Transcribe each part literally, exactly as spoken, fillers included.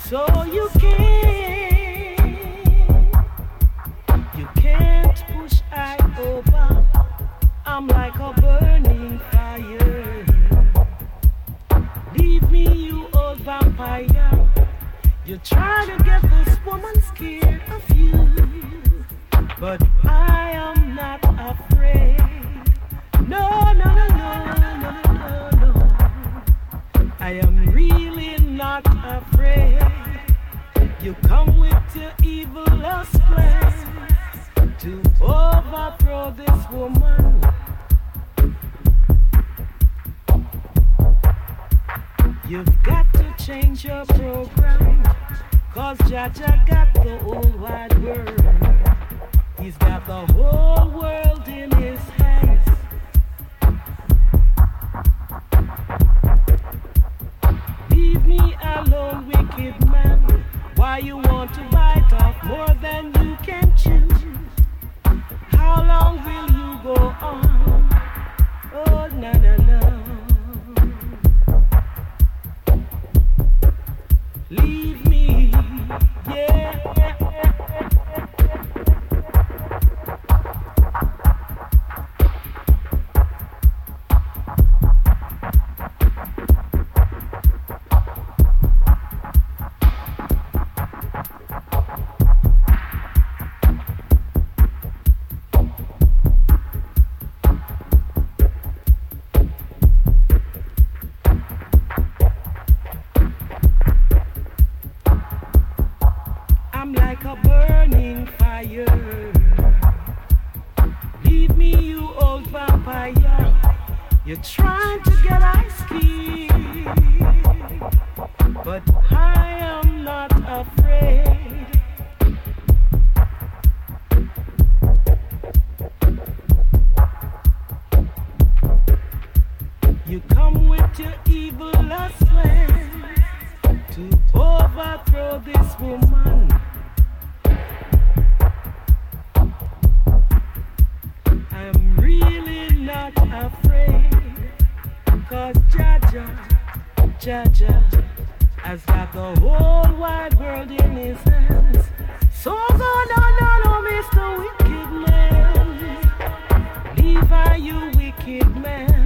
So you can't, you can't push I over. I'm like a burning fire. Leave me, you old vampire. You try to get this woman scared of you, but I am not afraid. No, no, no, no, no, no, no. I am really not afraid. You come with your evil lust plans to overthrow this woman. You've got to change your program, 'cause Jaja got the whole wide world. He's got the whole world in his hands. Leave me alone, wicked man. Why you want to bite off more than you can chew? How long will you go on? Oh, no, no, no. Leave me, yeah. I'm like a burning fire. Leave me, you old vampire. You're trying to get ice skin, but I am not afraid. You come with your evil lust plans to overthrow this woman. I'm really not afraid, 'cause Jaja, Jaja has got the whole wide world in his hands. So go down, down, oh, Mister Wicked Man. Levi, you wicked man.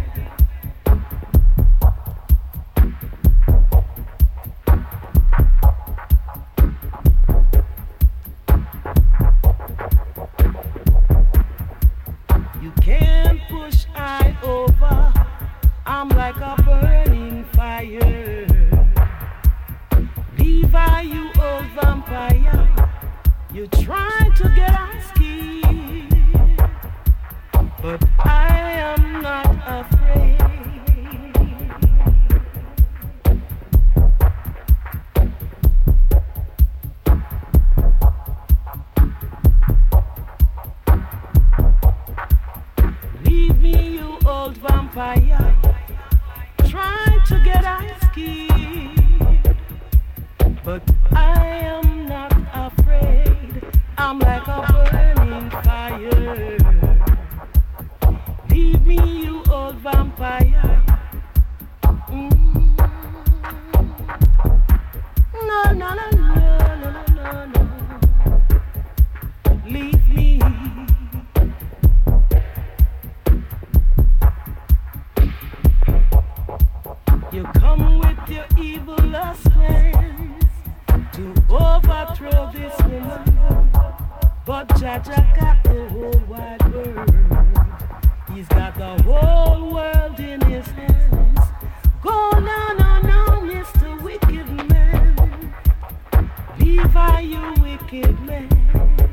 You can't push I over. I'm like a burning fire. Levi, you old vampire. You trying to get on ski, but I am not afraid. Leave me, you old vampire, trying to get ice skin, but I am not afraid. I'm like a burning fire. Leave me, you old vampire. Mm. No, no, no, no, no, no, no. Leave me. You come with your evil lust plans to overthrow this woman, but Jaja got the whole wide world. He's got the whole world in his hands. Go now, no, no, Mister Wicked Man. Levi, you wicked man.